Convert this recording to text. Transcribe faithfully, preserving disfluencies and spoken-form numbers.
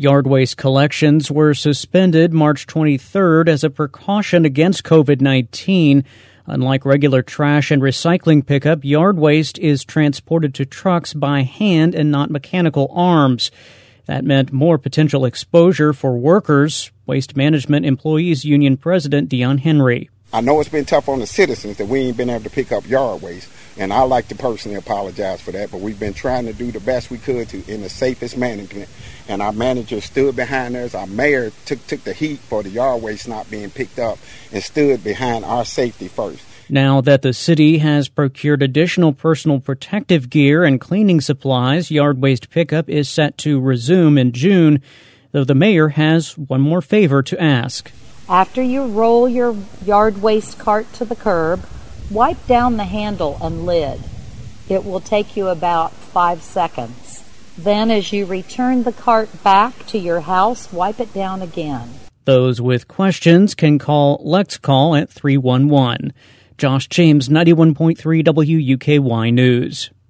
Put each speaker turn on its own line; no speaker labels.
Yard waste collections were suspended March twenty-third as a precaution against covid nineteen. Unlike regular trash and recycling pickup, yard waste is transported to trucks by hand and not mechanical arms. That meant more potential exposure for workers. Waste Management Employees Union President Dion Henry.
I know it's been tough on the citizens that we ain't been able to pick up yard waste, and I like to personally apologize for that, but we've been trying to do the best we could to in the safest management, and our manager stood behind us. Our mayor took took the heat for the yard waste not being picked up and stood behind our safety first.
Now that the city has procured additional personal protective gear and cleaning supplies, yard waste pickup is set to resume in June, though the mayor has one more favor to ask.
After you roll your yard waste cart to the curb, wipe down the handle and lid. It will take you about five seconds. Then as you return the cart back to your house, wipe it down again.
Those with questions can call LexCall at three one one. Josh James, ninety-one point three W U K Y News.